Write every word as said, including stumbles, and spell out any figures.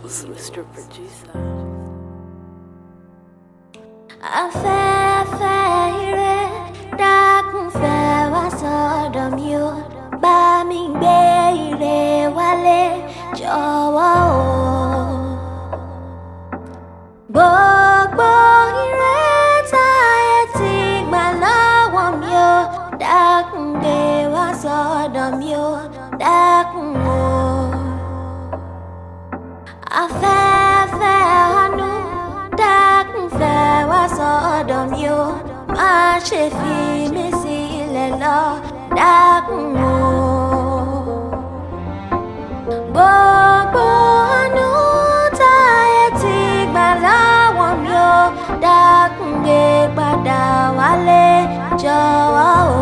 Skills, Mister Producer. Afẹ́fẹ́ ire dákun fẹ́ wá sọ́dọ̀ mi o, bá mi gbé ire wálé jọ̀wọ́ o. Gbogbo ire táyé ti gbà lọ́wọ́ mi o, dákun gbé wá sọ́dọ̀ mi o, dákun o. Afẹ́fẹ́ àánú dákun fẹ́ wá sọ́dọ̀ mi o, má ṣe fi mí sílẹ̀ lọ, dákun o. Gbogbo àánú táyé ti gbà lọ́wọ́ mi o, dákun gbé padà wálé jọ̀wọ́ o.